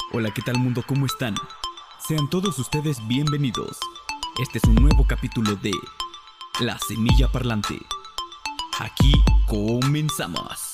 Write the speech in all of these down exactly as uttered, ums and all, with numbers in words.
Hola, ¿qué tal mundo? ¿Cómo están? Sean todos ustedes bienvenidos. Este es un nuevo capítulo de La Semilla Parlante. Aquí comenzamos.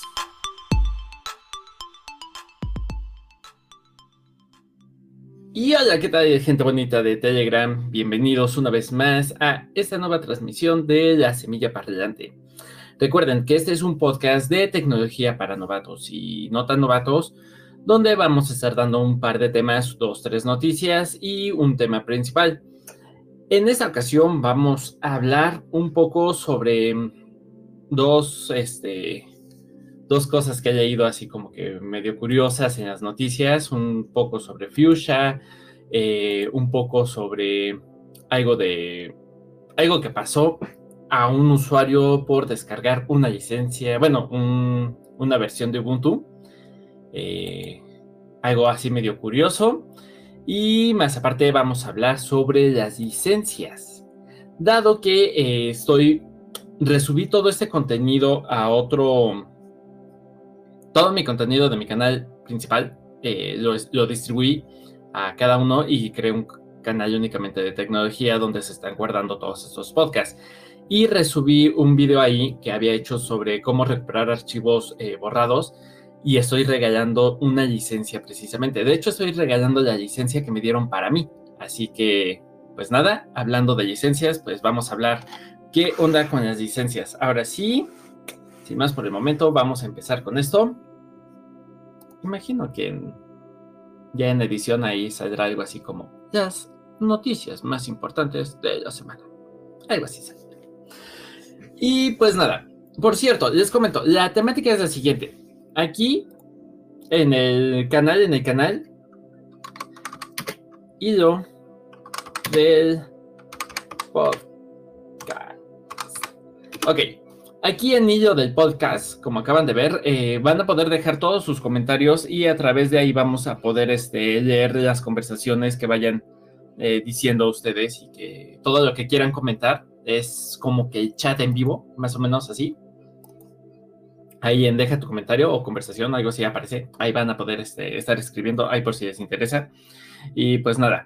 Y hola, ¿qué tal, gente bonita de Telegram? Bienvenidos una vez más a esta nueva transmisión de La Semilla Parlante. Recuerden que este es un podcast de tecnología para novatos y no tan novatos, donde vamos a estar dando un par de temas, dos, tres noticias y un tema principal. En esta ocasión vamos a hablar un poco sobre dos, este... dos cosas que he leído así como que medio curiosas en las noticias, un poco sobre Fuchsia, eh, un poco sobre algo de algo que pasó a un usuario por descargar una licencia, bueno, un, una versión de Ubuntu, eh, algo así medio curioso, y más aparte vamos a hablar sobre las licencias, dado que eh, estoy, resubí todo este contenido a otro. Todo mi contenido de mi canal principal eh, lo, lo distribuí a cada uno y creé un canal únicamente de tecnología donde se están guardando todos estos podcasts. Y resubí un video ahí que había hecho sobre cómo recuperar archivos eh, borrados y estoy regalando una licencia precisamente. De hecho, estoy regalando la licencia que me dieron para mí. Así que, pues nada, hablando de licencias, pues vamos a hablar qué onda con las licencias. Ahora sí, sin más por el momento, vamos a empezar con esto. Imagino que en, ya en edición ahí saldrá algo así como las noticias más importantes de la semana. Algo así saldrá. Y pues nada, por cierto, les comento, la temática es la siguiente. Aquí, en el canal, en el canal, hilo del podcast. Ok. Aquí en hilo del podcast, como acaban de ver, eh, van a poder dejar todos sus comentarios y a través de ahí vamos a poder este, leer las conversaciones que vayan eh, diciendo ustedes y que todo lo que quieran comentar es como que el chat en vivo, más o menos así. Ahí en deja tu comentario o conversación, algo así aparece. Ahí van a poder este, estar escribiendo, ahí por si les interesa. Y pues nada.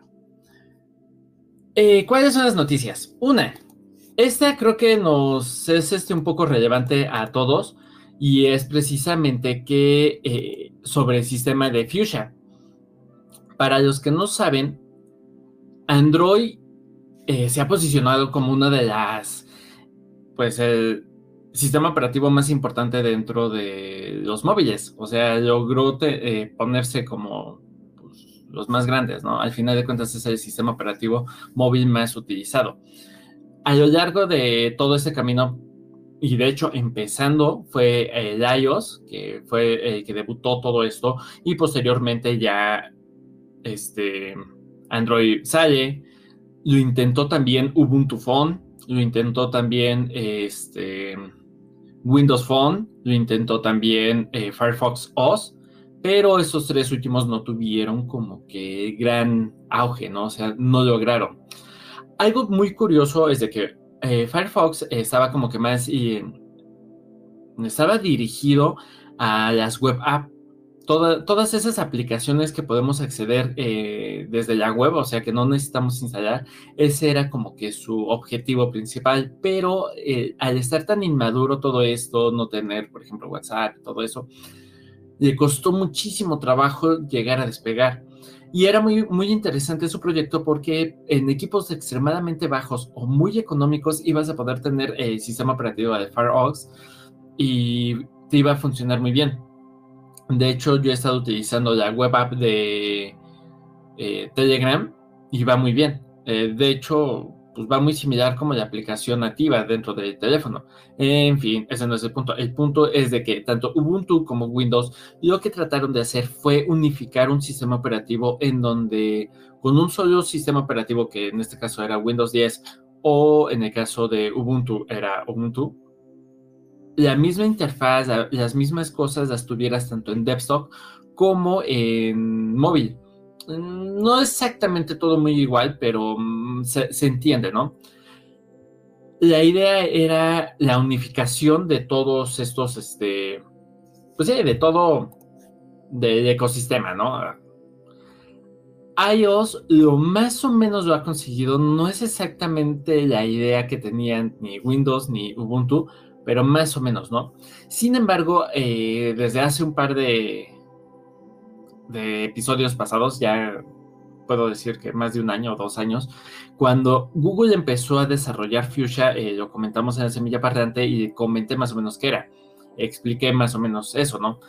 Eh, ¿Cuáles son las noticias? Una. Esta creo que nos es este un poco relevante a todos y es precisamente que eh, sobre el sistema de Fuchsia. Para los que no saben, Android eh, se ha posicionado como una de las, pues el sistema operativo más importante dentro de los móviles. O sea, logró te, eh, ponerse como pues, los más grandes, ¿no? Al final de cuentas es el sistema operativo móvil más utilizado. A lo largo de todo ese camino, y de hecho empezando, fue el iOS, que fue el que debutó todo esto, y posteriormente ya este, Android sale, lo intentó también Ubuntu Phone, lo intentó también este, Windows Phone, lo intentó también eh, Firefox O S, pero estos tres últimos no tuvieron como que gran auge, ¿no? O sea, no lograron. Algo muy curioso es de que eh, Firefox eh, estaba como que más y estaba dirigido a las web app. Toda, todas esas aplicaciones que podemos acceder eh, desde la web, o sea que no necesitamos instalar, ese era como que su objetivo principal, pero eh, al estar tan inmaduro todo esto, no tener, por ejemplo, WhatsApp, todo eso, le costó muchísimo trabajo llegar a despegar. Y era muy, muy interesante su proyecto porque en equipos extremadamente bajos o muy económicos ibas a poder tener el sistema operativo de Firefox y te iba a funcionar muy bien. De hecho, yo he estado utilizando la web app de eh, Telegram y va muy bien. Eh, de hecho, pues va muy similar como la aplicación nativa dentro del teléfono. En fin, ese no es el punto. El punto es de que tanto Ubuntu como Windows lo que trataron de hacer fue unificar un sistema operativo en donde con un solo sistema operativo, que en este caso era Windows diez o en el caso de Ubuntu era Ubuntu, la misma interfaz, la, las mismas cosas las tuvieras tanto en desktop como en móvil. No exactamente todo muy igual, pero um, se, se entiende, ¿no? La idea era la unificación de todos estos, este, pues sí, de todo del ecosistema, ¿no? iOS lo más o menos lo ha conseguido, no es exactamente la idea que tenían ni Windows ni Ubuntu, pero más o menos, ¿no? Sin embargo, eh, desde hace un par de, de episodios pasados, ya puedo decir que más de un año o dos años, cuando Google empezó a desarrollar Fuchsia, eh, lo comentamos en la semilla parlante y comenté más o menos qué era. Expliqué más o menos eso, ¿no?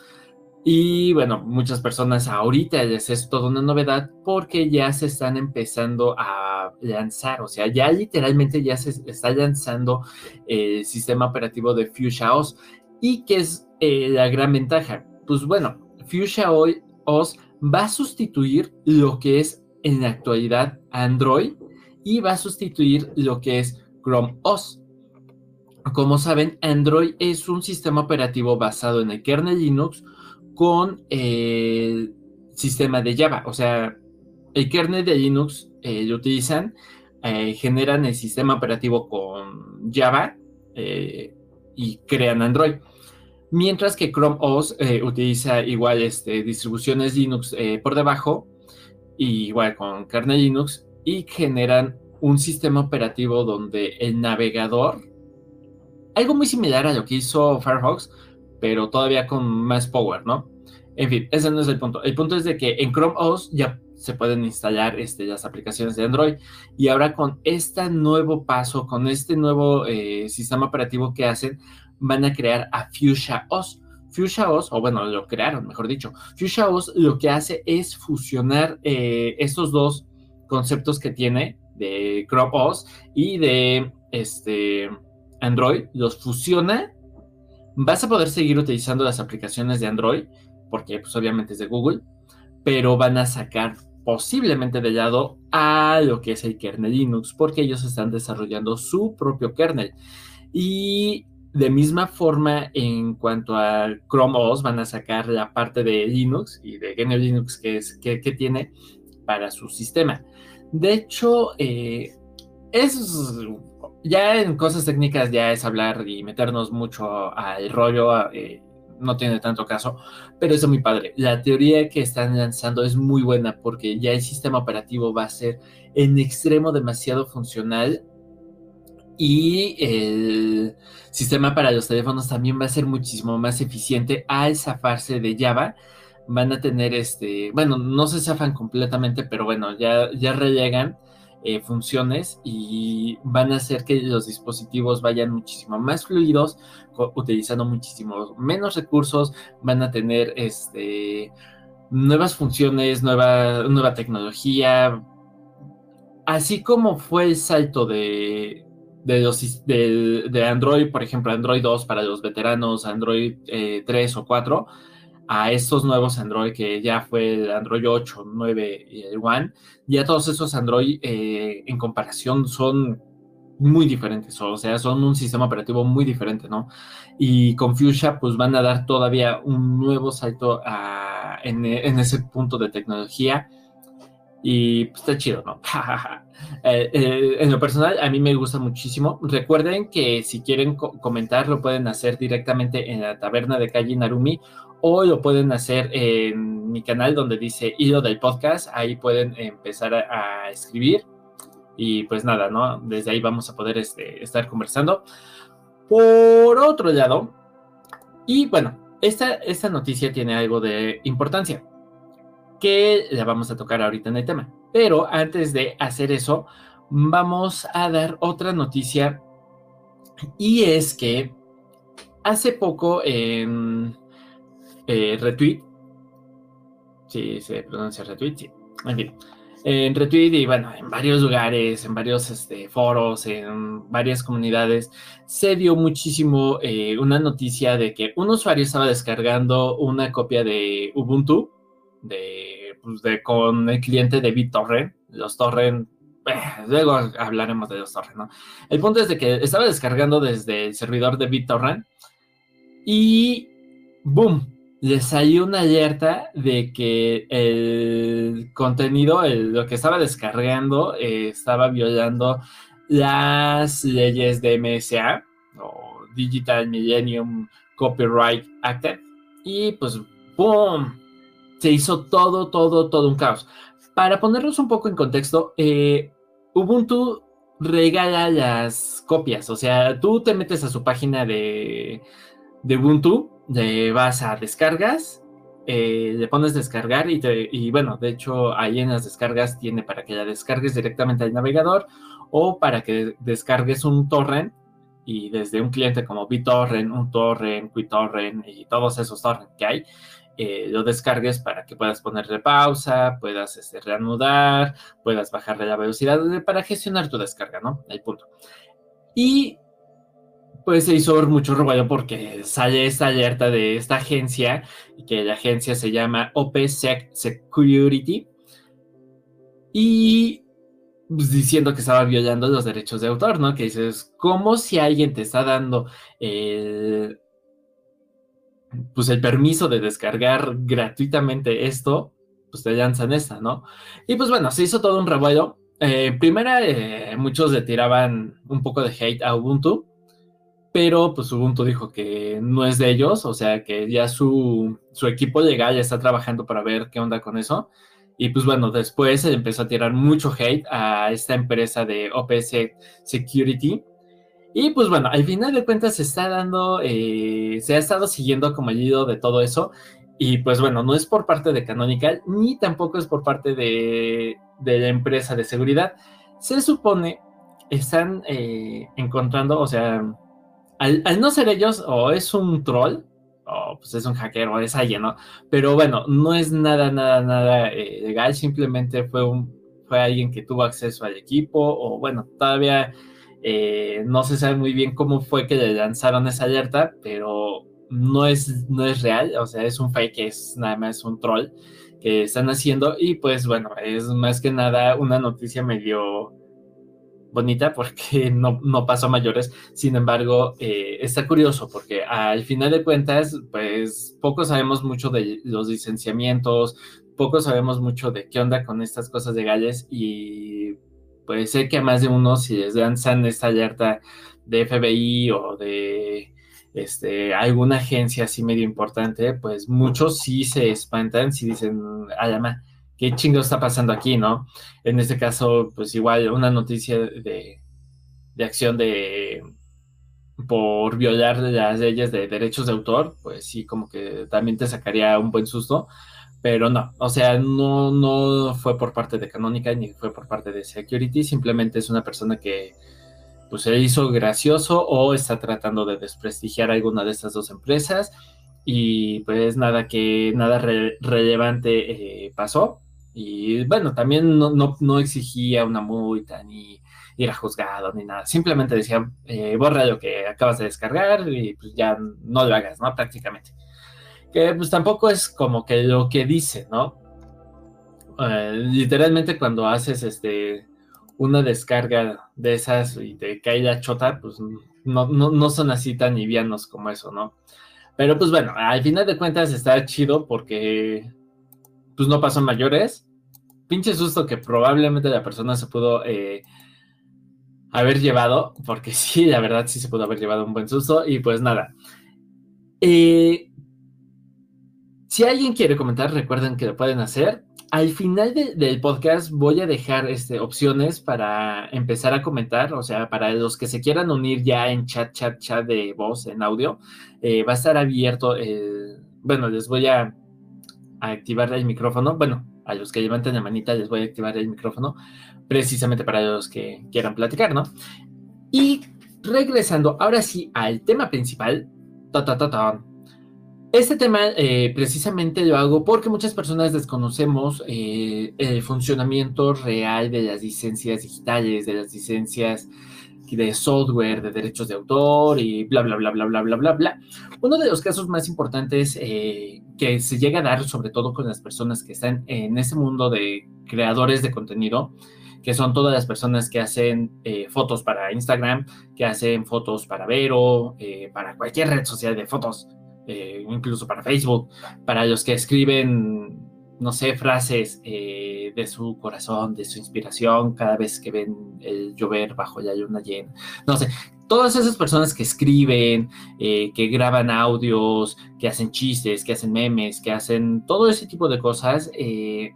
Y bueno, muchas personas ahorita les es toda una novedad porque ya se están empezando a lanzar, o sea, ya literalmente ya se está lanzando el sistema operativo de Fuchsia O S. ¿Y qué es eh, la gran ventaja? Pues bueno, Fuchsia O S va a sustituir lo que es en la actualidad Android y va a sustituir lo que es Chrome O S. Como saben, Android es un sistema operativo basado en el kernel Linux con el sistema de Java. O sea, el kernel de Linux eh, lo utilizan, eh, generan el sistema operativo con Java eh, y crean Android. Mientras que Chrome O S eh, utiliza igual este, distribuciones Linux eh, por debajo, y igual con kernel Linux, y generan un sistema operativo donde el navegador, algo muy similar a lo que hizo Firefox, pero todavía con más power, ¿no? En fin, ese no es el punto. El punto es de que en Chrome O S ya se pueden instalar este, las aplicaciones de Android, y ahora con este nuevo paso, con este nuevo eh, sistema operativo que hacen, van a crear a Fuchsia O S. Fuchsia O S, o bueno, lo crearon, mejor dicho. Fuchsia O S lo que hace es fusionar eh, estos dos conceptos que tiene de Chrome O S y de este, Android, los fusiona. Vas a poder seguir utilizando las aplicaciones de Android, porque pues obviamente es de Google, pero van a sacar posiblemente de lado a lo que es el kernel Linux, porque ellos están desarrollando su propio kernel. Y de misma forma, en cuanto a Chrome O S, van a sacar la parte de Linux y de G N U Linux que, es, que, que tiene para su sistema. De hecho, eh, es... ya en cosas técnicas ya es hablar y meternos mucho al rollo, eh, no tiene tanto caso, pero es muy padre. La teoría que están lanzando es muy buena porque ya el sistema operativo va a ser en extremo demasiado funcional, y el sistema para los teléfonos también va a ser muchísimo más eficiente al zafarse de Java. Van a tener este, bueno, no se zafan completamente, pero bueno, ya, ya relegan eh, funciones y van a hacer que los dispositivos vayan muchísimo más fluidos, utilizando muchísimo menos recursos. Van a tener este, nuevas funciones, nueva, nueva tecnología, así como fue el salto de, de, los, de, de Android, por ejemplo, Android dos para los veteranos, Android eh, tres o cuatro, a estos nuevos Android que ya fue el Android ocho, nueve y el One. Ya todos esos Android eh, en comparación son muy diferentes, o sea, son un sistema operativo muy diferente, ¿no? Y con Fuchsia pues van a dar todavía un nuevo salto a, en, en ese punto de tecnología, y pues está chido, ¿no? eh, eh, en lo personal, a mí me gusta muchísimo. Recuerden que si quieren co- comentar, lo pueden hacer directamente en la taberna de calle Narumi, o lo pueden hacer en mi canal donde dice hilo del podcast. Ahí pueden empezar a, a escribir, y pues nada, ¿no? Desde ahí vamos a poder este, estar conversando. Por otro lado, y bueno, esta, esta noticia tiene algo de importancia que la vamos a tocar ahorita en el tema. Pero antes de hacer eso, vamos a dar otra noticia, y es que hace poco en eh, Retweet, sí, se pronuncia Retweet, sí, en fin, en Retweet y bueno, en varios lugares, en varios este, foros, en varias comunidades, se dio muchísimo eh, una noticia de que un usuario estaba descargando una copia de Ubuntu, de, pues de, con el cliente de BitTorrent, los torrent, eh, luego hablaremos de los torrent, ¿no? El punto es de que estaba descargando desde el servidor de BitTorrent, y ¡boom! Le salió una alerta de que el contenido, el, lo que estaba descargando, eh, estaba violando las leyes de M S A, o Digital Millennium Copyright Act, y pues ¡boom! Se hizo todo, todo, todo un caos. para ponernos un poco en contexto, eh, Ubuntu regala las copias, o sea, tú te metes a su página de, de Ubuntu, le vas a descargas, eh, le pones descargar y, te, y bueno, de hecho ahí en las descargas tiene para que la descargues directamente al navegador o para que descargues un torrent y desde un cliente como BitTorrent, UNTorrent, QuickTorrent y todos esos torrents que hay, eh, lo descargues para que puedas ponerle pausa, puedas este, reanudar, puedas bajarle la velocidad para gestionar tu descarga, ¿no? El punto. Y pues se hizo mucho revuelo porque sale esta alerta de esta agencia, que la agencia se llama OPSec Security, y pues, diciendo que estaba violando los derechos de autor, ¿no? Que dices, ¿cómo si alguien te está dando el, pues el permiso de descargar gratuitamente esto, pues te lanzan esta, ¿no? Y pues bueno, se hizo todo un revuelo. Eh, primera, eh, muchos le tiraban un poco de hate a Ubuntu, pero pues Ubuntu dijo que no es de ellos, o sea que ya su, su equipo legal ya está trabajando para ver qué onda con eso. Y pues bueno, después se empezó a tirar mucho hate a esta empresa de O P S Security. Y pues bueno, al final de cuentas se está dando, eh, se ha estado siguiendo como el hilo de todo eso. Y pues bueno, no es por parte de Canonical, ni tampoco es por parte de, de la empresa de seguridad. Se supone están eh, encontrando, o sea, al, al no ser ellos, o es un troll, o pues es un hacker, o es alguien, ¿no? Pero bueno, no es nada, nada, nada eh, legal, simplemente fue, un, fue alguien que tuvo acceso al equipo, o bueno, todavía eh, no se sabe muy bien cómo fue que le lanzaron esa alerta, pero no es, no es real, o sea, es un fake, es nada más un troll que están haciendo, y pues bueno, es más que nada una noticia medio bonita porque no, no pasó a mayores. Sin embargo, eh, está curioso porque al final de cuentas, pues poco sabemos mucho de los licenciamientos, poco sabemos mucho de qué onda con estas cosas legales, y pues sé que a más de uno, si les lanzan esta alerta de F B I o de este, alguna agencia así medio importante, pues muchos sí se espantan, sí dicen, alama, ¿qué chingo está pasando aquí, no? En este caso, pues igual una noticia de, de acción de por violar las leyes de derechos de autor, pues sí, como que también te sacaría un buen susto, pero no, o sea, no, no fue por parte de Canonical ni fue por parte de Security, simplemente es una persona que pues se hizo gracioso o está tratando de desprestigiar alguna de estas dos empresas, y pues nada que nada re relevante eh, pasó. Y bueno, también no, no, no exigía una multa ni ir a juzgado ni nada, simplemente decía eh, borra lo que acabas de descargar y pues ya no lo hagas, ¿no? Prácticamente, que pues tampoco es como que lo que dice, ¿no? Uh, literalmente cuando haces este una descarga de esas y te cae la chota, pues no, no, no son así tan livianos como eso, ¿no? Pero pues bueno, al final de cuentas está chido porque pues no pasó mayores. Pinche susto que probablemente la persona se pudo eh, haber llevado, porque sí, la verdad sí se pudo haber llevado un buen susto. Y pues nada. Eh, si alguien quiere comentar, recuerden que lo pueden hacer. Al final de, del podcast voy a dejar este, opciones para empezar a comentar, o sea, para los que se quieran unir ya en chat, chat, chat de voz, en audio, eh, va a estar abierto, el, bueno, les voy a, a activar el micrófono, bueno, a los que levanten la manita les voy a activar el micrófono, precisamente para los que quieran platicar, ¿no? Y regresando ahora sí al tema principal, ta, ta, ta, ta. Este tema eh, precisamente lo hago porque muchas personas desconocemos eh, el funcionamiento real de las licencias digitales, de las licencias de software, de derechos de autor y bla, bla, bla, bla, bla, bla, bla, bla. Uno de los casos más importantes eh, que se llega a dar, sobre todo con las personas que están en ese mundo de creadores de contenido, que son todas las personas que hacen eh, fotos para Instagram, que hacen fotos para Vero, eh, para cualquier red social de fotos, Eh, incluso para Facebook, para los que escriben, no sé, frases eh, de su corazón, de su inspiración, cada vez que ven el llover bajo la luna llena, no sé, todas esas personas que escriben, eh, que graban audios, que hacen chistes, que hacen memes, que hacen todo ese tipo de cosas, eh,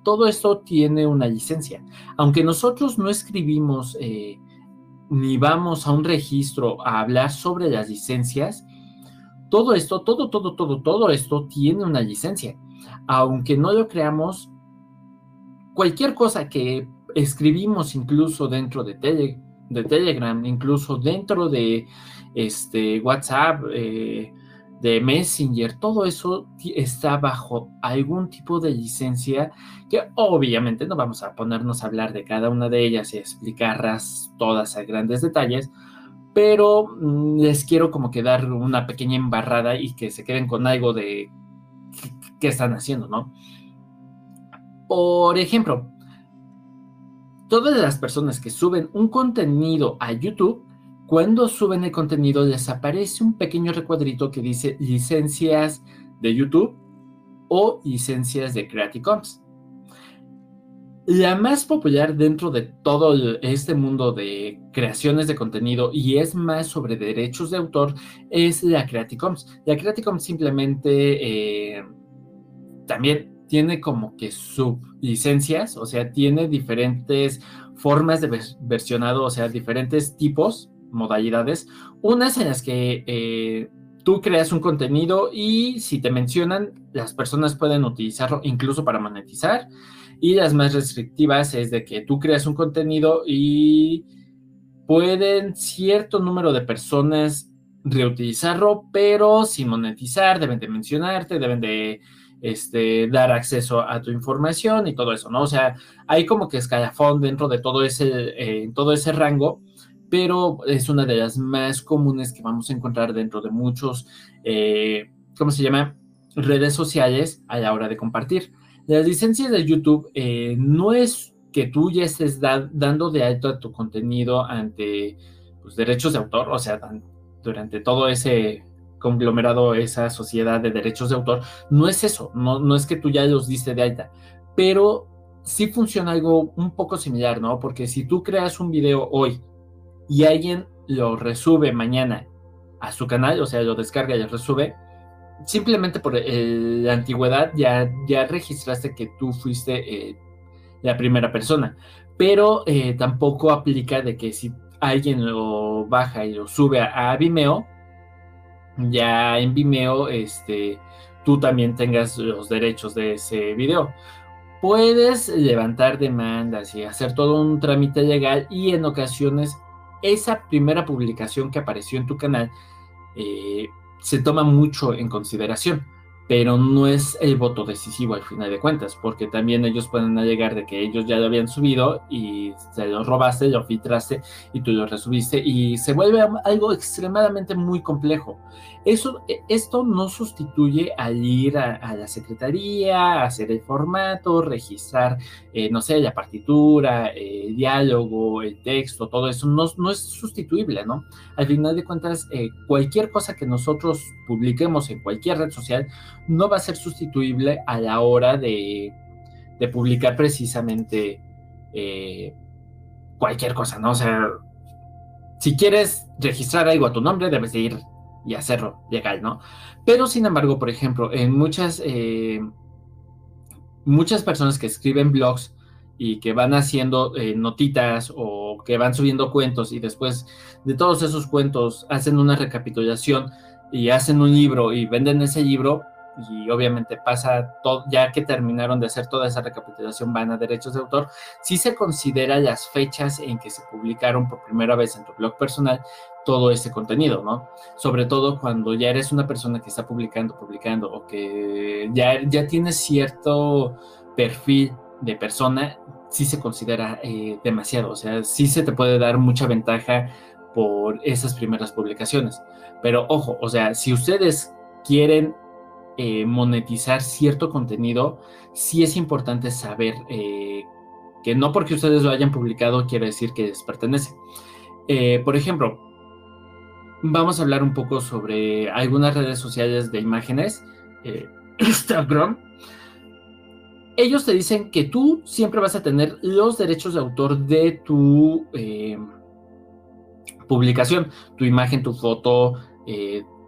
todo esto tiene una licencia. Aunque nosotros no escribimos eh, ni vamos a un registro a hablar sobre las licencias, todo esto, todo, todo, todo, todo esto tiene una licencia. Aunque no lo creamos, cualquier cosa que escribimos incluso dentro de, tele, de Telegram, incluso dentro de este, WhatsApp, eh, de Messenger, todo eso está bajo algún tipo de licencia que obviamente no vamos a ponernos a hablar de cada una de ellas y explicarlas todas a grandes detalles, pero mmm, les quiero como que dar una pequeña embarrada y que se queden con algo de qué están haciendo, ¿no? Por ejemplo, todas las personas que suben un contenido a YouTube, cuando suben el contenido les aparece un pequeño recuadrito que dice licencias de YouTube o licencias de Creative Commons. La más popular dentro de todo este mundo de creaciones de contenido y es más sobre derechos de autor es la Creative Commons. La Creative Commons simplemente eh, también tiene como que sublicencias, o sea, tiene diferentes formas de versionado, o sea, diferentes tipos, modalidades, unas en las que eh, tú creas un contenido y si te mencionan, las personas pueden utilizarlo incluso para monetizar, y las más restrictivas es de que tú creas un contenido y pueden cierto número de personas reutilizarlo, pero sin monetizar, deben de mencionarte, deben de Este, dar acceso a tu información y todo eso, ¿no? O sea, hay como que escalafón dentro de todo ese, eh, todo ese rango, pero es una de las más comunes que vamos a encontrar dentro de muchos, eh, ¿cómo se llama? Redes sociales a la hora de compartir. Las licencias de YouTube eh, no es que tú ya estés da, dando de alto a tu contenido ante pues, derechos de autor, o sea, durante todo ese conglomerado, esa sociedad de derechos de autor, no es eso, no, no es que tú ya los diste de alta, pero sí funciona algo un poco similar, ¿no? Porque si tú creas un video hoy y alguien lo resube mañana a su canal, o sea, lo descarga y lo resube, simplemente por el, la antigüedad ya, ya registraste que tú fuiste eh, la primera persona, pero eh, tampoco aplica de que si alguien lo baja y lo sube a, a Vimeo, ya en Vimeo, este, tú también tengas los derechos de ese video. Puedes levantar demandas y hacer todo un trámite legal y en ocasiones esa primera publicación que apareció en tu canal eh, se toma mucho en consideración, pero no es el voto decisivo al final de cuentas, porque también ellos pueden alegar de que ellos ya lo habían subido y se lo robaste, lo filtraste y tú lo resubiste y se vuelve algo extremadamente muy complejo. Eso, esto no sustituye al ir a, a la secretaría, hacer el formato, registrar, eh, no sé, la partitura, el diálogo, el texto, todo eso, no, no es sustituible, ¿no? Al final de cuentas, eh, cualquier cosa que nosotros publiquemos en cualquier red social no va a ser sustituible a la hora de, de publicar precisamente eh, cualquier cosa, ¿no? O sea, si quieres registrar algo a tu nombre, debes de ir y hacerlo legal, ¿no? Pero, sin embargo, por ejemplo, en muchas, eh, muchas personas que escriben blogs y que van haciendo eh, notitas o que van subiendo cuentos y después de todos esos cuentos hacen una recapitulación y hacen un libro y venden ese libro y obviamente pasa todo, ya que terminaron de hacer toda esa recapitulación van a derechos de autor, sí se considera las fechas en que se publicaron por primera vez en tu blog personal todo ese contenido, ¿no? Sobre todo cuando ya eres una persona que está publicando, publicando o que ya, ya tienes cierto perfil de persona, sí se considera eh, demasiado, o sea, sí se te puede dar mucha ventaja por esas primeras publicaciones. Pero ojo, o sea, si ustedes quieren eh, monetizar cierto contenido, sí es importante saber eh, que no porque ustedes lo hayan publicado quiere decir que les pertenece. Eh, por ejemplo, vamos a hablar un poco sobre algunas redes sociales de imágenes, eh, Instagram. Ellos te dicen que tú siempre vas a tener los derechos de autor de tu eh, publicación, tu imagen, tu foto, eh,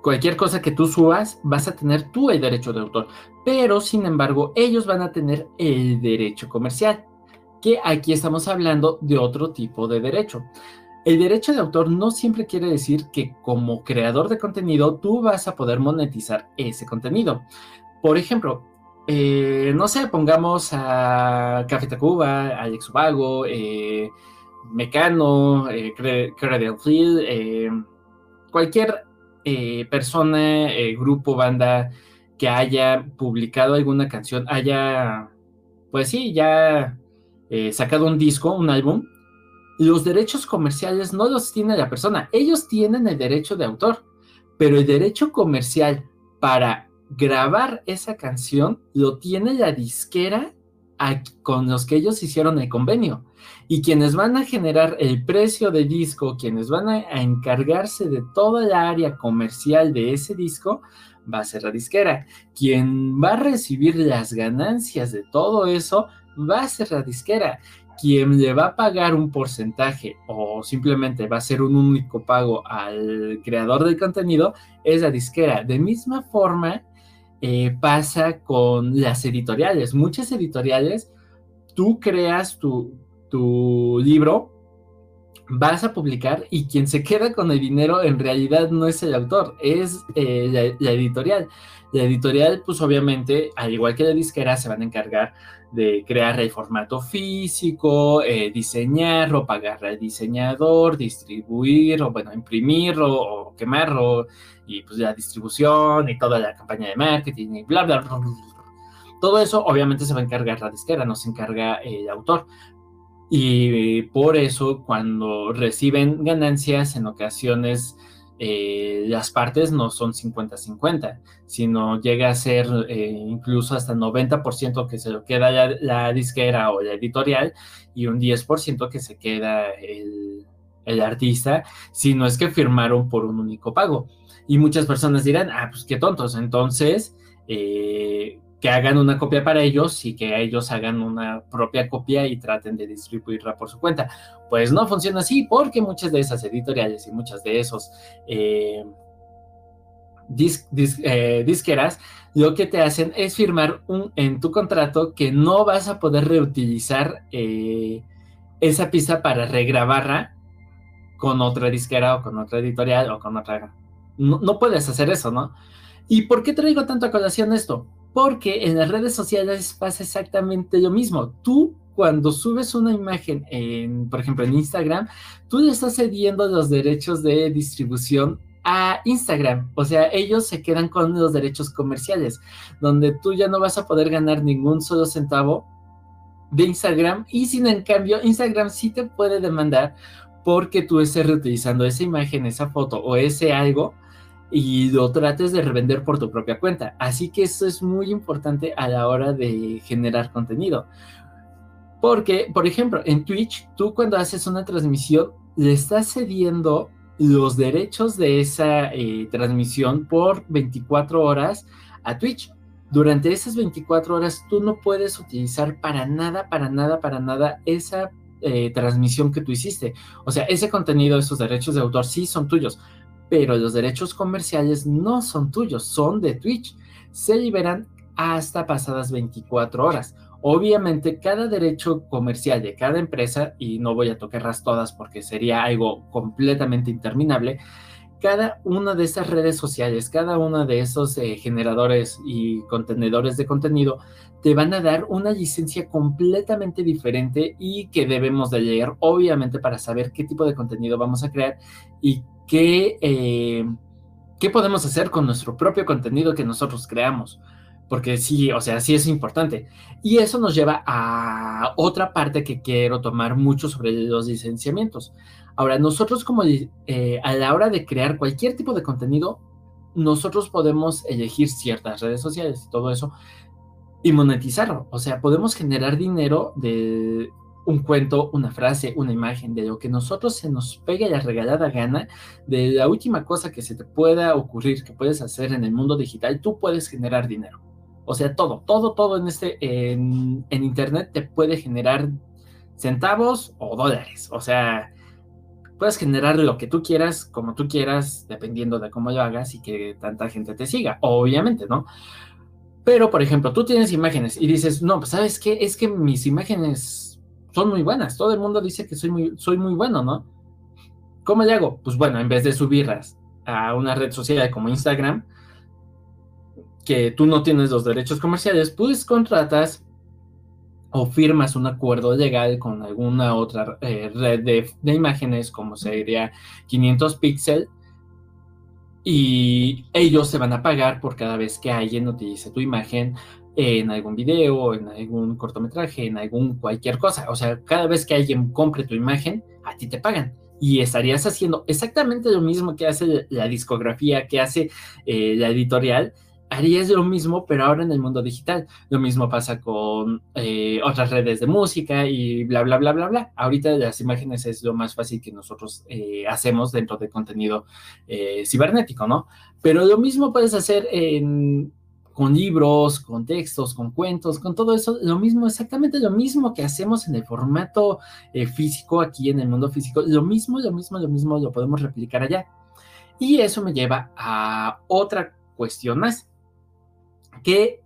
cualquier cosa que tú subas, vas a tener tú el derecho de autor, pero sin embargo, ellos van a tener el derecho comercial, que aquí estamos hablando de otro tipo de derecho. El derecho de autor no siempre quiere decir que como creador de contenido tú vas a poder monetizar ese contenido. Por ejemplo, eh, no sé, pongamos a Café Tacuba, a Alex Ubago, eh, Mecano, eh, Credit Field, eh, cualquier eh, persona, eh, grupo, banda que haya publicado alguna canción, haya, pues sí, ya eh, sacado un disco, un álbum. Los derechos comerciales no los tiene la persona, ellos tienen el derecho de autor, pero el derecho comercial para grabar esa canción lo tiene la disquera a, con los que ellos hicieron el convenio. Y quienes van a generar el precio del disco, quienes van a, a encargarse de toda la área comercial de ese disco, va a ser la disquera. Quien va a recibir las ganancias de todo eso, va a ser la disquera. Quien le va a pagar un porcentaje o simplemente va a ser un único pago al creador del contenido es la disquera. De misma forma eh, pasa con las editoriales. Muchas editoriales, tú creas tu, tu libro, vas a publicar y quien se queda con el dinero en realidad no es el autor, es eh, la, la editorial. La editorial, pues obviamente, al igual que la disquera, se van a encargar de crear el formato físico, eh, diseñarlo, pagarle al diseñador, distribuirlo, bueno, imprimirlo o quemarlo, y pues la distribución y toda la campaña de marketing y bla, bla, bla, bla. Todo eso obviamente se va a encargar la disquera, no se encarga el autor. Y por eso cuando reciben ganancias en ocasiones eh, las partes no son cincuenta cincuenta, sino llega a ser eh, incluso hasta noventa por ciento que se lo queda la, la disquera o la editorial y un diez por ciento que se queda el, el artista, si no es que firmaron por un único pago. Y muchas personas dirán, ah, pues qué tontos, entonces eh, que hagan una copia para ellos y que ellos hagan una propia copia y traten de distribuirla por su cuenta. Pues no funciona así, porque muchas de esas editoriales y muchas de esos eh, dis, dis, eh, disqueras lo que te hacen es firmar un, en tu contrato que no vas a poder reutilizar eh, esa pista para regrabarla con otra disquera o con otra editorial o con otra... No, no puedes hacer eso, ¿no? ¿Y por qué traigo tanto a colación esto? Porque en las redes sociales pasa exactamente lo mismo. Tú, cuando subes una imagen, en, por ejemplo, en Instagram, tú le estás cediendo los derechos de distribución a Instagram. O sea, ellos se quedan con los derechos comerciales, donde tú ya no vas a poder ganar ningún solo centavo de Instagram. Y sin en cambio, Instagram sí te puede demandar porque tú estés reutilizando esa imagen, esa foto o ese algo y lo trates de revender por tu propia cuenta. Así que eso es muy importante a la hora de generar contenido. Porque, por ejemplo, en Twitch, tú cuando haces una transmisión, le estás cediendo los derechos de esa eh, transmisión por veinticuatro horas a Twitch. Durante esas veinticuatro horas, tú no puedes utilizar para nada, para nada, para nada esa eh, transmisión que tú hiciste. O sea, ese contenido, esos derechos de autor sí son tuyos, pero los derechos comerciales no son tuyos, son de Twitch. Se liberan hasta pasadas veinticuatro horas. Obviamente, cada derecho comercial de cada empresa, y no voy a tocarlas todas porque sería algo completamente interminable, cada una de esas redes sociales, cada uno de esos eh, generadores y contenedores de contenido, te van a dar una licencia completamente diferente y que debemos de leer, obviamente, para saber qué tipo de contenido vamos a crear y qué, eh, qué podemos hacer con nuestro propio contenido que nosotros creamos. Porque sí, o sea, sí es importante. Y eso nos lleva a otra parte que quiero tomar mucho sobre los licenciamientos. Ahora, nosotros como eh, a la hora de crear cualquier tipo de contenido, nosotros podemos elegir ciertas redes sociales y todo eso y monetizarlo. O sea, podemos generar dinero de un cuento, una frase, una imagen, de lo que nosotros se nos pegue la regalada gana, de la última cosa que se te pueda ocurrir que puedes hacer en el mundo digital, tú puedes generar dinero. O sea, todo, todo, todo en, este, en, en internet te puede generar centavos o dólares. O sea, puedes generar lo que tú quieras, como tú quieras, dependiendo de cómo lo hagas y que tanta gente te siga, obviamente, ¿no? Pero, por ejemplo, tú tienes imágenes y dices, no, pues, ¿sabes qué? Es que mis imágenes son muy buenas, todo el mundo dice que soy muy, soy muy bueno, ¿no? ¿Cómo le hago? Pues bueno, en vez de subirlas a una red social como Instagram, que tú no tienes los derechos comerciales, pues contratas o firmas un acuerdo legal con alguna otra eh, red de, de imágenes, como sería quinientos píxeles, y ellos se van a pagar por cada vez que alguien utilice tu imagen en algún video, en algún cortometraje, en algún cualquier cosa. O sea, cada vez que alguien compre tu imagen, a ti te pagan. Y estarías haciendo exactamente lo mismo que hace la discografía, que hace eh, la editorial. Harías lo mismo, pero ahora en el mundo digital. Lo mismo pasa con eh, otras redes de música y bla, bla, bla, bla, bla. Ahorita las imágenes es lo más fácil que nosotros eh, hacemos dentro de contenido eh, cibernético, ¿no? Pero lo mismo puedes hacer en, con libros, con textos, con cuentos, con todo eso, lo mismo, exactamente lo mismo que hacemos en el formato eh, físico, aquí en el mundo físico, lo mismo, lo mismo, lo mismo lo podemos replicar allá. Y eso me lleva a otra cuestión más, que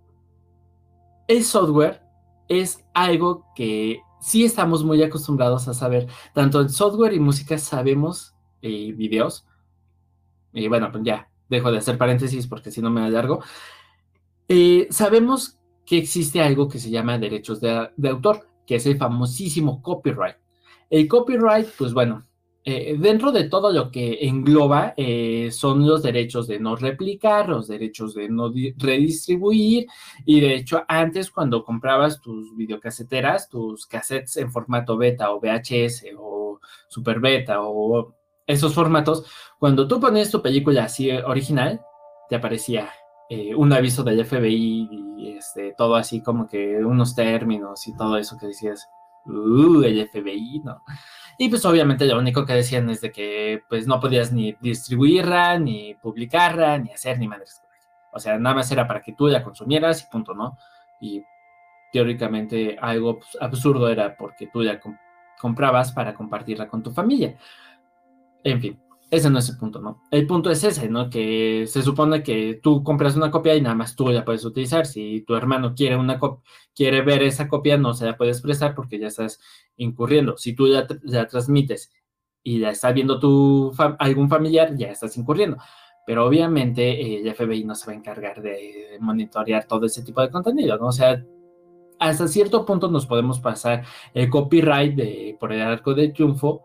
el software es algo que sí estamos muy acostumbrados a saber, tanto en software y música sabemos, eh, videos, y bueno, pues ya, dejo de hacer paréntesis porque si no me alargo. Eh, sabemos que existe algo que se llama derechos de, de autor, que es el famosísimo copyright. El copyright, pues bueno, eh, dentro de todo lo que engloba eh, son los derechos de no replicar, los derechos de no redistribuir, y de hecho antes cuando comprabas tus videocaseteras, tus cassettes en formato beta o V H S o super beta o esos formatos, cuando tú ponías tu película así original, te aparecía eh, un aviso del F B I y este, todo así como que unos términos y todo eso que decías, uh, el F B I, ¿no? Y pues obviamente lo único que decían es de que pues no podías ni distribuirla, ni publicarla, ni hacer ni madres. O sea, nada más era para que tú la consumieras y punto, ¿no? Y teóricamente algo absurdo era porque tú la comp comprabas para compartirla con tu familia. En fin, ese no es el punto, ¿no? El punto es ese, ¿no? Que se supone que tú compras una copia y nada más tú la puedes utilizar. Si tu hermano quiere una copia, quiere ver esa copia, no se la puedes prestar porque ya estás incurriendo. Si tú la, la transmites y la está viendo tu fam algún familiar, ya estás incurriendo. Pero obviamente eh, el F B I no se va a encargar de monitorear todo ese tipo de contenido, ¿no? O sea, hasta cierto punto nos podemos pasar el copyright de, por el arco del triunfo,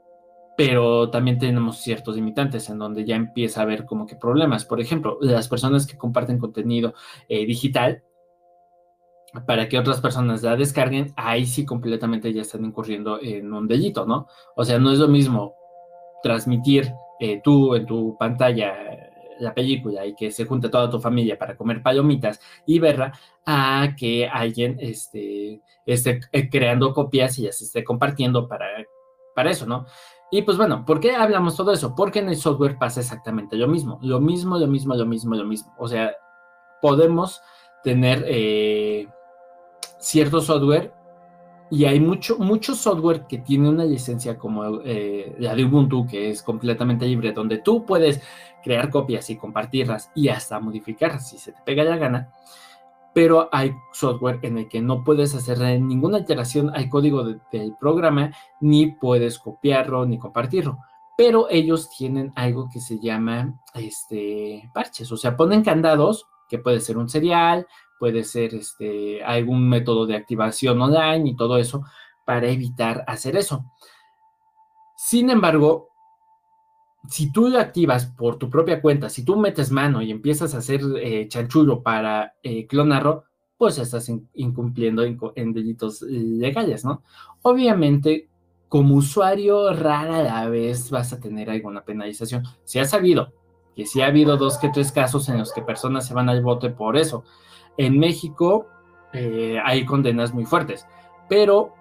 pero también tenemos ciertos limitantes en donde ya empieza a haber como que problemas. Por ejemplo, las personas que comparten contenido eh, digital para que otras personas la descarguen, ahí sí completamente ya están incurriendo en un delito, ¿no? O sea, no es lo mismo transmitir eh, tú en tu pantalla la película y que se junte toda tu familia para comer palomitas y verla, a que alguien este, esté creando copias y ya se esté compartiendo para, para eso, ¿no? Y pues bueno, ¿por qué hablamos todo eso? Porque en el software pasa exactamente lo mismo, lo mismo, lo mismo, lo mismo, lo mismo. O sea, podemos tener eh, cierto software y hay mucho, mucho software que tiene una licencia como eh, la de Ubuntu, que es completamente libre, donde tú puedes crear copias y compartirlas y hasta modificarlas si se te pega la gana, pero hay software en el que no puedes hacer ninguna alteración al código de, del programa, ni puedes copiarlo, ni compartirlo. Pero ellos tienen algo que se llama este, parches, o sea, ponen candados, que puede ser un serial, puede ser este, algún método de activación online y todo eso, para evitar hacer eso. Sin embargo, si tú lo activas por tu propia cuenta, si tú metes mano y empiezas a hacer eh, chanchullo para eh, clonarlo, pues estás in incumpliendo en, en delitos legales, ¿no? Obviamente, como usuario, rara a la vez vas a tener alguna penalización. Si has sabido que sí ha habido dos que tres casos en los que personas se van al bote por eso. En México eh, hay condenas muy fuertes, pero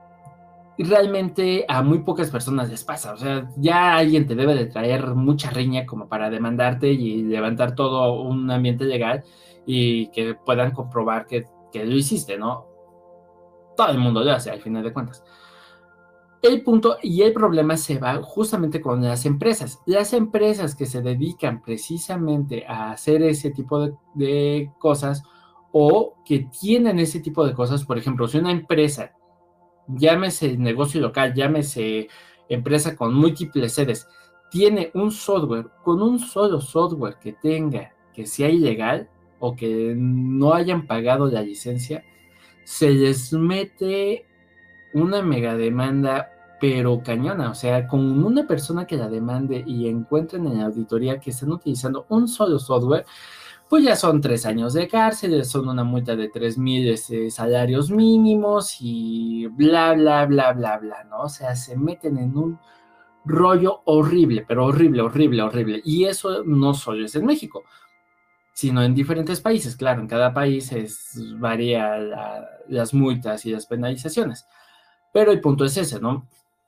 realmente a muy pocas personas les pasa. O sea, ya alguien te debe de traer mucha riña como para demandarte y levantar todo un ambiente legal y que puedan comprobar que, que lo hiciste, ¿no? Todo el mundo lo hace, al final de cuentas. El punto y el problema se va justamente con las empresas. Las empresas que se dedican precisamente a hacer ese tipo de, de cosas o que tienen ese tipo de cosas, por ejemplo, si una empresa, llámese negocio local, llámese empresa con múltiples sedes, tiene un software, con un solo software que tenga, que sea ilegal o que no hayan pagado la licencia, se les mete una mega demanda, pero cañona. O sea, con una persona que la demande y encuentren en la auditoría que están utilizando un solo software, pues ya son tres años de cárcel, son una multa de tres mil este, salarios mínimos y bla, bla, bla, bla, bla, ¿no? O sea, se meten en un rollo horrible, pero horrible, horrible, horrible. Y eso no solo es en México, sino en diferentes países. Claro, en cada país es, varía la, las multas y las penalizaciones. Pero el punto es ese, ¿no?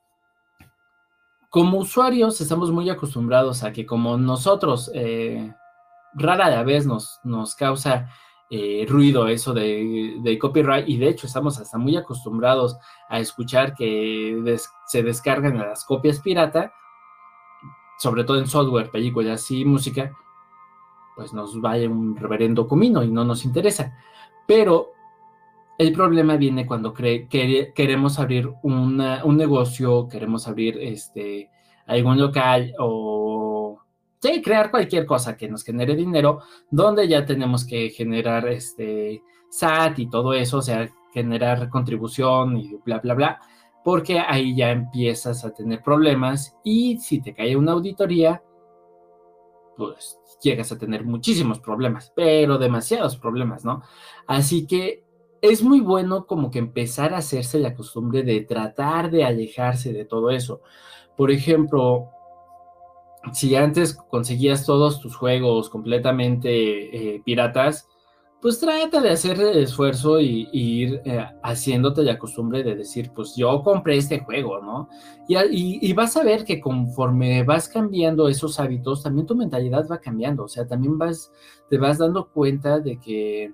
Como usuarios estamos muy acostumbrados a que como nosotros eh, rara la vez nos, nos causa eh, ruido eso de, de copyright, y de hecho estamos hasta muy acostumbrados a escuchar que des, se descargan las copias pirata, sobre todo en software, películas y música, pues nos vaya un reverendo comino y no nos interesa. Pero el problema viene cuando cre que queremos abrir una, un negocio, queremos abrir este, algún local o sí, crear cualquier cosa que nos genere dinero, donde ya tenemos que generar este, S A T y todo eso, o sea, generar contribución y bla, bla, bla, porque ahí ya empiezas a tener problemas y si te cae una auditoría, pues llegas a tener muchísimos problemas, pero demasiados problemas, ¿no? Así que es muy bueno como que empezar a hacerse la costumbre de tratar de alejarse de todo eso. Por ejemplo, si antes conseguías todos tus juegos completamente eh, piratas, pues trata de hacer el esfuerzo y, y ir eh, haciéndote la costumbre de decir, pues yo compré este juego, ¿no? Y, y, y vas a ver que conforme vas cambiando esos hábitos, también tu mentalidad va cambiando, o sea, también vas, te vas dando cuenta de que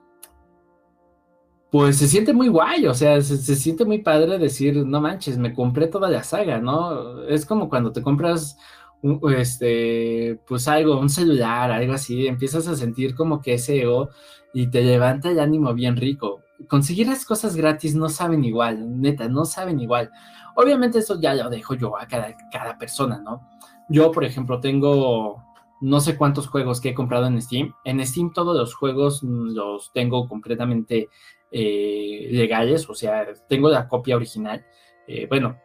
pues se siente muy guay, o sea, se, se siente muy padre decir, no manches, me compré toda la saga, ¿no? Es como cuando te compras, un, este, pues algo, un celular, algo así, empiezas a sentir como que ese ego y te levanta el ánimo bien rico. Conseguir las cosas gratis no saben igual, neta, no saben igual. Obviamente eso ya lo dejo yo a cada, cada persona, ¿no? Yo, por ejemplo, tengo no sé cuántos juegos que he comprado en Steam. En Steam todos los juegos los tengo completamente eh, legales, o sea, tengo la copia original, eh, bueno,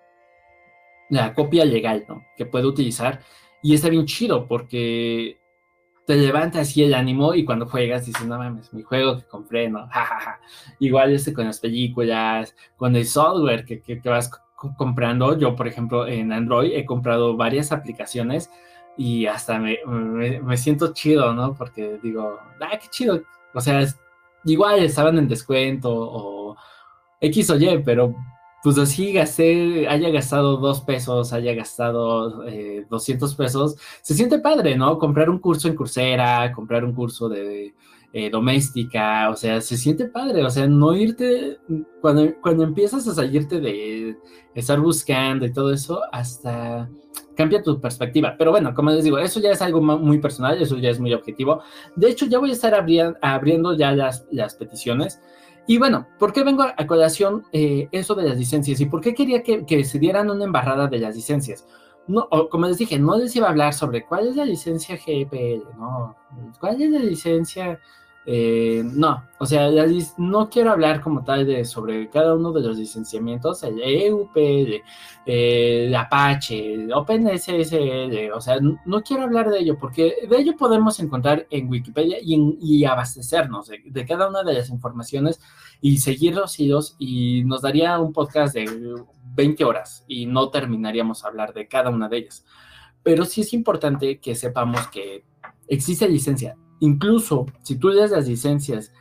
la copia legal, ¿no? Que puedo utilizar, y está bien chido porque te levanta así el ánimo y cuando juegas dices, no mames, mi juego que compré, ¿no? Ja, ja, ja. Igual este con las películas, con el software que, que, que vas comprando. Yo, por ejemplo, en Android he comprado varias aplicaciones y hasta me, me, me siento chido, ¿no? Porque digo, ah, qué chido. O sea, es, igual estaban en descuento o X o Y, pero pues así gasté, haya gastado dos pesos, haya gastado eh, doscientos pesos, se siente padre, ¿no? Comprar un curso en Coursera, comprar un curso de eh, doméstica, o sea, se siente padre, o sea, no irte, cuando, cuando empiezas a salirte de estar buscando y todo eso, hasta cambia tu perspectiva. Pero bueno, como les digo, eso ya es algo muy personal, eso ya es muy objetivo. De hecho, ya voy a estar abri- abriendo ya las, las peticiones. Y bueno, ¿por qué vengo a colación eh, eso de las licencias? ¿Y por qué quería que, que se dieran una embarrada de las licencias? No, o, como les dije, no les iba a hablar sobre cuál es la licencia G P L, no, cuál es la licencia, eh, no, o sea, la, no quiero hablar como tal de sobre cada uno de los licenciamientos, el E U P L, eh, el Apache, el OpenSSL, o sea, no, no quiero hablar de ello, porque de ello podemos encontrar en Wikipedia y, en, y abastecernos de, de cada una de las informaciones y seguir los hilos, y nos daría un podcast de veinte horas y no terminaríamos a hablar de cada una de ellas. Pero sí es importante que sepamos que existe licencia. Incluso si tú lees las licencias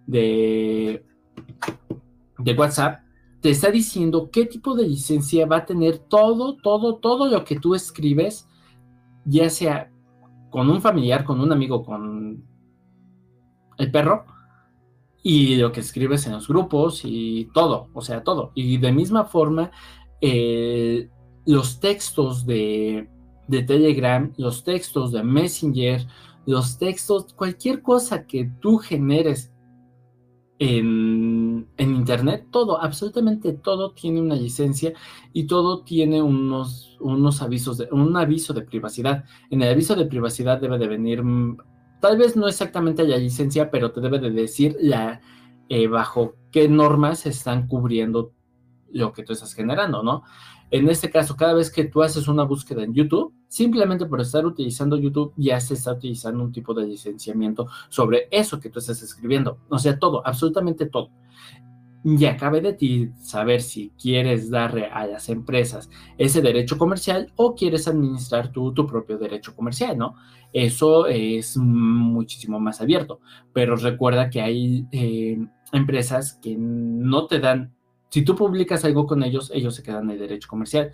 de, de WhatsApp, te está diciendo qué tipo de licencia va a tener todo, todo, todo lo que tú escribes, ya sea con un familiar, con un amigo, con el perro, y lo que escribes en los grupos y todo, o sea, todo. Y de misma forma, eh, los textos de, de Telegram, los textos de Messenger, los textos, cualquier cosa que tú generes en, en internet, todo, absolutamente todo tiene una licencia y todo tiene unos, unos avisos, de, un aviso de privacidad. En el aviso de privacidad debe de venir, tal vez no exactamente la licencia, pero te debe de decir la, eh, bajo qué normas están cubriendo lo que tú estás generando, ¿no? En este caso, cada vez que tú haces una búsqueda en YouTube, simplemente por estar utilizando YouTube, ya se está utilizando un tipo de licenciamiento sobre eso que tú estás escribiendo. O sea, todo, absolutamente todo. Ya cabe de ti saber si quieres darle a las empresas ese derecho comercial o quieres administrar tú tu propio derecho comercial, ¿no? Eso es muchísimo más abierto, pero recuerda que hay eh, empresas que no te dan. Si tú publicas algo con ellos, ellos se quedan el derecho comercial.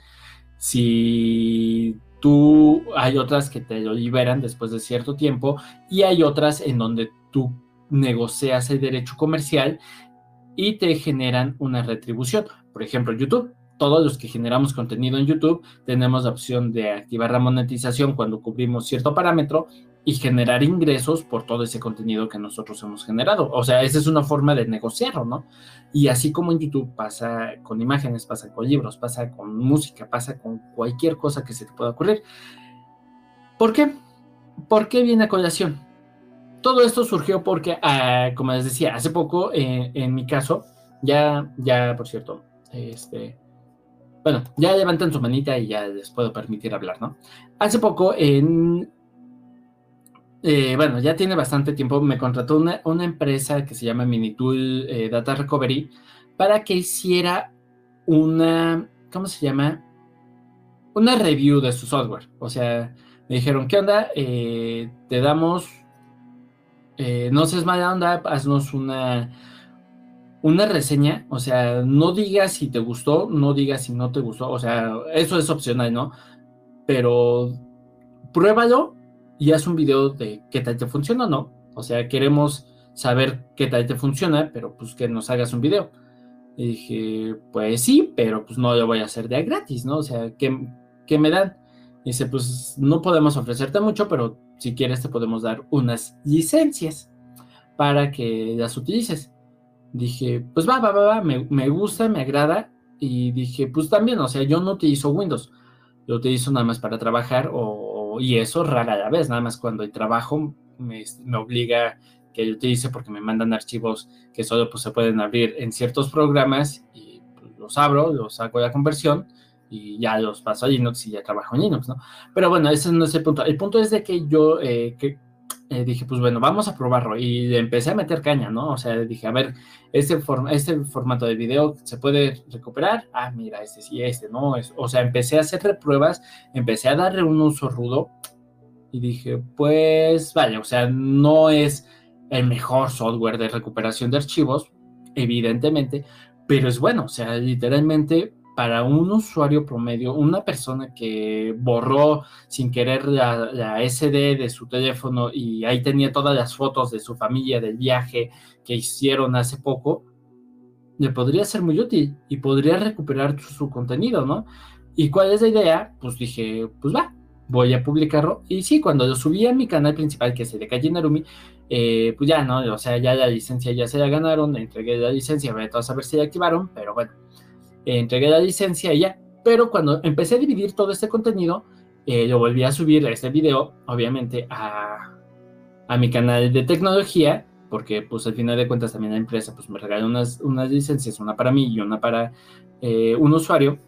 Si tú, hay otras que te lo liberan después de cierto tiempo y hay otras en donde tú negocias el derecho comercial y te generan una retribución. Por ejemplo, YouTube. Todos los que generamos contenido en YouTube tenemos la opción de activar la monetización cuando cubrimos cierto parámetro y generar ingresos por todo ese contenido que nosotros hemos generado. O sea, esa es una forma de negociarlo, ¿no? Y así como en YouTube pasa con imágenes, pasa con libros, pasa con música, pasa con cualquier cosa que se te pueda ocurrir. ¿Por qué? ¿Por qué viene a colación? Todo esto surgió porque, uh, como les decía, hace poco, eh, en mi caso, ya, ya, por cierto, este... Bueno, ya levantan su manita y ya les puedo permitir hablar, ¿no? Hace poco, en... Eh, bueno, ya tiene bastante tiempo, me contrató una, una empresa que se llama Minitool eh, Data Recovery para que hiciera una... ¿Cómo se llama? Una review de su software. O sea, me dijeron, ¿qué onda? Eh, te damos... Eh, no seas mala onda, haznos una... una reseña, o sea, no digas si te gustó, no digas si no te gustó, o sea, eso es opcional, ¿no? Pero pruébalo y haz un video de qué tal te funciona, ¿no? O sea, queremos saber qué tal te funciona, pero pues que nos hagas un video. Y dije, pues sí, pero pues no lo voy a hacer de gratis, ¿no? O sea, ¿qué, qué me dan? Y dice, pues no podemos ofrecerte mucho, pero si quieres te podemos dar unas licencias para que las utilices. Dije, pues va, va, va, va, me, me gusta, me agrada. Y dije, pues también, o sea, yo no utilizo Windows. Lo utilizo nada más para trabajar o, y eso rara la vez, nada más cuando el trabajo me, me obliga que yo utilice porque me mandan archivos que solo pues, se pueden abrir en ciertos programas y pues, los abro, los hago la conversión y ya los paso a Linux y ya trabajo en Linux, ¿no? Pero bueno, ese no es el punto. El punto es de que yo eh, que, eh, dije, pues bueno, vamos a probarlo y empecé a meter caña, ¿no? O sea, dije, a ver, este, form este formato de video se puede recuperar. Ah, mira, este sí, este no. Es, o sea, empecé a hacer pruebas, empecé a darle un uso rudo y dije, pues vale, o sea, no es el mejor software de recuperación de archivos, evidentemente, pero es bueno, o sea, literalmente para un usuario promedio, una persona que borró sin querer la, la ese de de su teléfono y ahí tenía todas las fotos de su familia del viaje que hicieron hace poco, le podría ser muy útil y podría recuperar su, su contenido, ¿no? ¿Y cuál es la idea? Pues dije, pues va, voy a publicarlo. Y sí, cuando lo subí a mi canal principal, que es el de Kaji Narumi, eh, pues ya, ¿no? O sea, ya la licencia ya se la ganaron, le entregué la licencia, voy a saber si la activaron, pero bueno, eh, entregué la licencia y ya. Pero cuando empecé a dividir todo este contenido, eh, lo volví a subir a este video, obviamente, a, a mi canal de tecnología, porque pues al final de cuentas también la empresa pues me regaló unas, unas licencias, una para mí y una para eh, un usuario.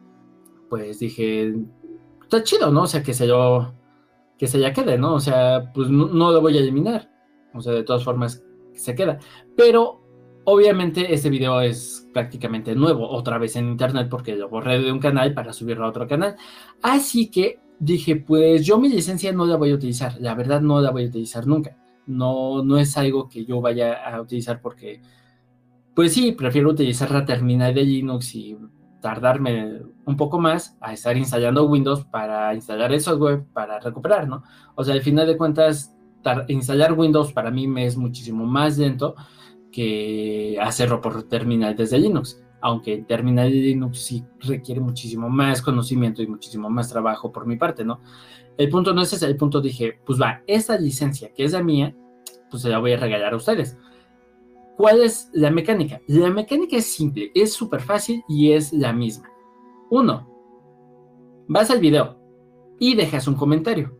Pues dije, está chido, ¿no? O sea, que se lo, que se ya quede, ¿no? O sea, pues no, no lo voy a eliminar. O sea, de todas formas se queda. Pero obviamente este video es prácticamente nuevo, otra vez en internet, porque lo borré de un canal para subirlo a otro canal. Así que dije, pues yo mi licencia no la voy a utilizar. La verdad no la voy a utilizar nunca. No, no es algo que yo vaya a utilizar porque, pues sí, prefiero utilizar la terminal de Linux y tardarme un poco más a estar instalando Windows para instalar el software para recuperar, ¿no? O sea, al final de cuentas, instalar Windows para mí me es muchísimo más lento que hacerlo por terminal desde Linux. aunque terminal de Linux sí requiere muchísimo más conocimiento y muchísimo más trabajo por mi parte, ¿no? El punto no es ese, el punto dije, pues va, esta licencia que es la mía, pues se la voy a regalar a ustedes. ¿Cuál es la mecánica? La mecánica es simple, es súper fácil y es la misma. Uno, vas al video y dejas un comentario.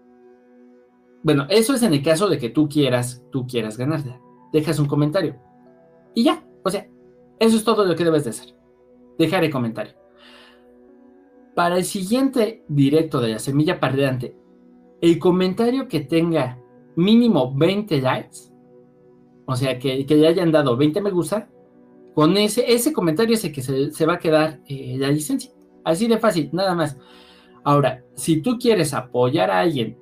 Bueno, eso es en el caso de que tú quieras, tú quieras ganarla. Dejas un comentario. Y ya, o sea, eso es todo lo que debes de hacer. Dejar el comentario. Para el siguiente directo de la semilla parlante, el comentario que tenga mínimo veinte likes, o sea, que, que le hayan dado veinte me gusta, con ese, ese comentario es el que se, se va a quedar eh, la licencia. Así de fácil, nada más. Ahora, si tú quieres apoyar a alguien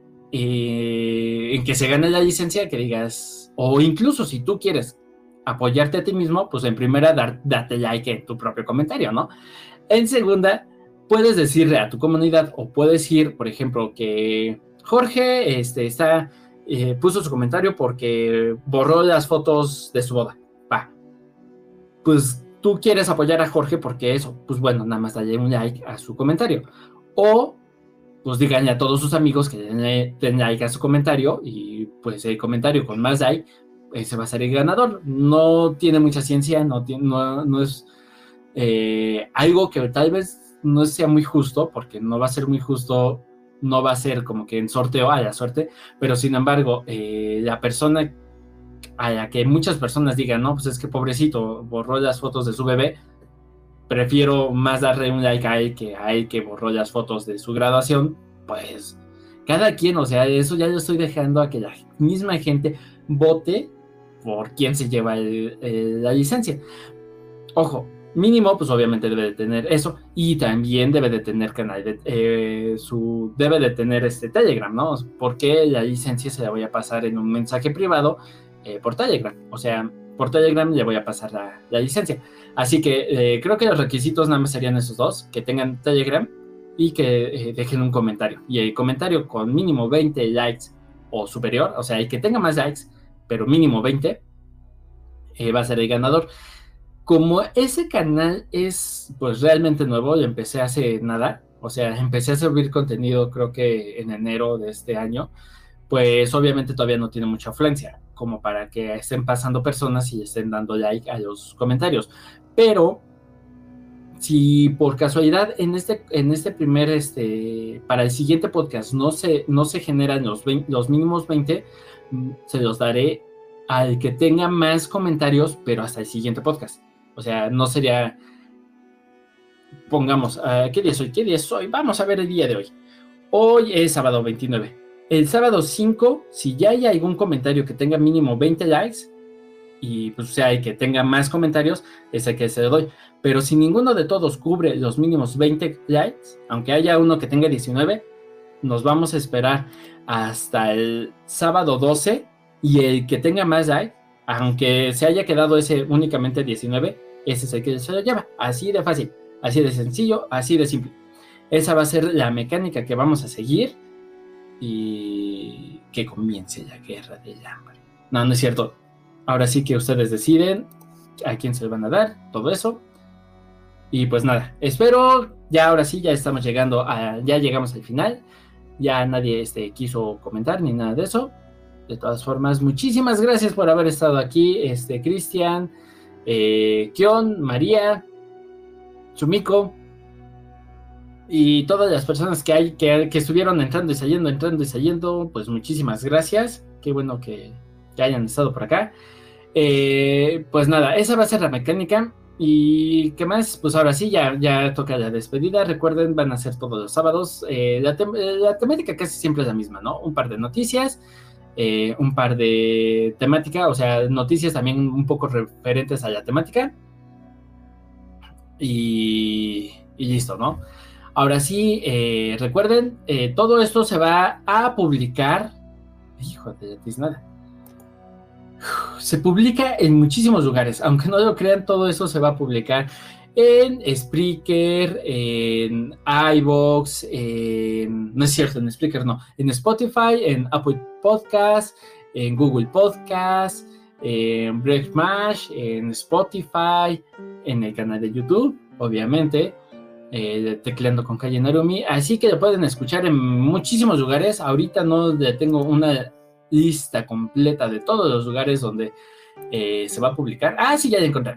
eh, en que se gane la licencia, que digas, o incluso si tú quieres apoyarte a ti mismo, pues en primera, dar, date like en tu propio comentario, ¿no? En segunda, puedes decirle a tu comunidad, o puedes decir, por ejemplo, que Jorge este, está, eh, puso su comentario porque borró las fotos de su boda. Va. Pues tú quieres apoyar a Jorge porque eso, pues bueno, nada más dale un like a su comentario. O, pues díganle a todos sus amigos que den, den like a su comentario y pues el comentario con más like, ese va a ser el ganador. No tiene mucha ciencia, no, tiene, no, no es eh, algo que tal vez no sea muy justo, porque no va a ser muy justo, no va a ser como que en sorteo a la suerte, pero sin embargo, eh, la persona a la que muchas personas digan, no, pues es que pobrecito, borró las fotos de su bebé, prefiero más darle un like a él que a él que borró las fotos de su graduación, pues cada quien, o sea, eso ya lo estoy dejando a que la misma gente vote por quién se lleva el, el, la licencia. Ojo, mínimo, pues obviamente debe de tener eso, y también debe de tener canal de, eh, su, debe de tener este Telegram, ¿no? Porque la licencia se la voy a pasar en un mensaje privado eh, por Telegram, o sea, por Telegram le voy a pasar la, la licencia. Así que eh, creo que los requisitos nada más serían esos dos, que tengan Telegram y que eh, dejen un comentario. Y el comentario con mínimo veinte likes o superior, o sea, el que tenga más likes, pero mínimo veinte, eh, va a ser el ganador. Como ese canal es pues realmente nuevo, lo empecé hace nada, o sea, empecé a subir contenido creo que en enero de este año, pues obviamente todavía no tiene mucha afluencia, como para que estén pasando personas y estén dando like a los comentarios. Pero si por casualidad en este, en este primer, este, para el siguiente podcast no se, no se generan los, veinte, los mínimos veinte, se los daré al que tenga más comentarios, pero hasta el siguiente podcast. O sea, no sería, pongamos, uh, ¿qué día es hoy? ¿Qué día es hoy? Vamos a ver el día de hoy. Hoy es sábado veintinueve. El sábado cinco, si ya hay algún comentario que tenga mínimo veinte likes, y pues o sea, el que tenga más comentarios, es el que se le doy. Pero si ninguno de todos cubre los mínimos veinte likes, aunque haya uno que tenga diecinueve, nos vamos a esperar hasta el sábado doce, y el que tenga más likes, aunque se haya quedado ese únicamente diecinueve, ese es el que se lo lleva. Así de fácil, así de sencillo, así de simple. Esa va a ser la mecánica que vamos a seguir, y que comience la guerra del hambre. No, no es cierto. Ahora sí que ustedes deciden a quién se le van a dar, todo eso. Y pues nada, espero, ya ahora sí, ya estamos llegando a, ya llegamos al final. Ya nadie este, quiso comentar ni nada de eso. De todas formas, muchísimas gracias por haber estado aquí, este, Cristian, eh, Kion, María, Sumiko, y todas las personas que hay, que, que estuvieron entrando y saliendo, entrando y saliendo, pues muchísimas gracias. Qué bueno que, que hayan estado por acá. Eh, pues nada, esa va a ser la mecánica. Y qué más, pues ahora sí, ya, ya toca la despedida. Recuerden, van a ser todos los sábados. Eh, la, tem la temática casi siempre es la misma, ¿no? Un par de noticias, eh, un par de temática, o sea, noticias también un poco referentes a la temática. Y, y listo, ¿no? Ahora sí, eh, recuerden, eh, todo esto se va a publicar. Hijo de nada. Se publica en muchísimos lugares, aunque no lo crean, todo eso se va a publicar en Spreaker, en iVoox, en, no es cierto, en Spreaker no, en Spotify, en Apple Podcast, en Google Podcast, en Breakmash, en Spotify, en el canal de YouTube, obviamente, eh, tecleando con Calle Narumi. Así que lo pueden escuchar en muchísimos lugares. Ahorita no tengo una lista completa de todos los lugares donde eh, se va a publicar. Ah, sí, ya la encontré.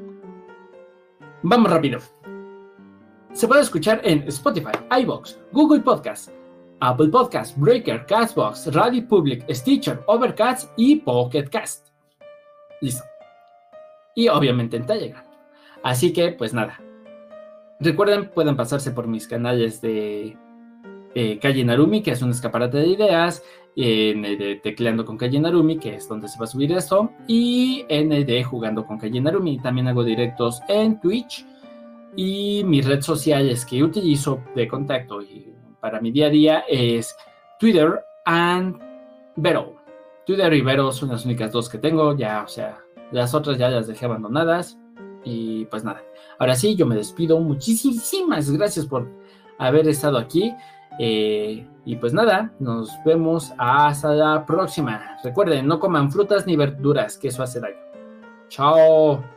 Vamos rápido. Se puede escuchar en Spotify, iVoox, Google Podcast, Apple Podcast, Breaker, Castbox, Radio Public, Stitcher, Overcast y Pocket Cast. Listo. Y obviamente en Telegram. Así que, pues nada. Recuerden, pueden pasarse por mis canales de eh, Calle Narumi, que es un escaparate de ideas, en el de Tecleando con Calle Narumi, que es donde se va a subir esto, y en el de Jugando con Calle Narumi. También hago directos en Twitch. Y mis redes sociales que utilizo de contacto y para mi día a día es Twitter and Vero. Twitter y Vero son las únicas dos que tengo, ya, o sea, las otras ya las dejé abandonadas. Y pues nada, ahora sí, yo me despido. Muchísimas gracias por haber estado aquí. Eh, y pues nada, nos vemos hasta la próxima. Recuerden, no coman frutas ni verduras, que eso hace daño. Chao.